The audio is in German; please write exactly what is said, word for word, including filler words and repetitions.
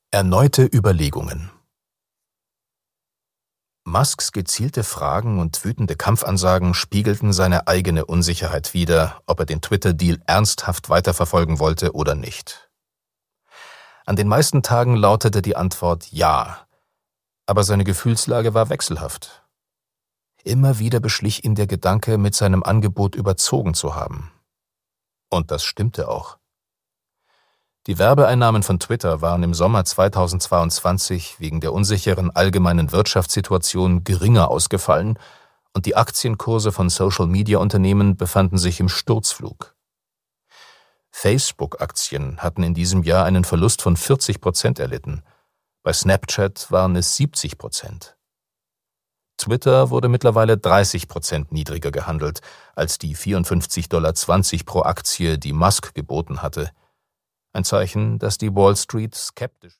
Erneute Überlegungen. Musks gezielte Fragen und wütende Kampfansagen spiegelten seine eigene Unsicherheit wider, ob er den Twitter-Deal ernsthaft weiterverfolgen wollte oder nicht. An den meisten Tagen lautete die Antwort Ja, aber seine Gefühlslage war wechselhaft. Immer wieder beschlich ihn der Gedanke, mit seinem Angebot überzogen zu haben. Und das stimmte auch. Die Werbeeinnahmen von Twitter waren im Sommer zweitausendzweiundzwanzig wegen der unsicheren allgemeinen Wirtschaftssituation geringer ausgefallen und die Aktienkurse von Social-Media-Unternehmen befanden sich im Sturzflug. Facebook-Aktien hatten in diesem Jahr einen Verlust von vierzig Prozent erlitten, bei Snapchat waren es siebzig Prozent. Twitter wurde mittlerweile dreißig Prozent niedriger gehandelt als die vierundfünfzig Komma zwanzig Dollar pro Aktie, die Musk geboten hatte. Ein Zeichen, dass die Wall Street skeptisch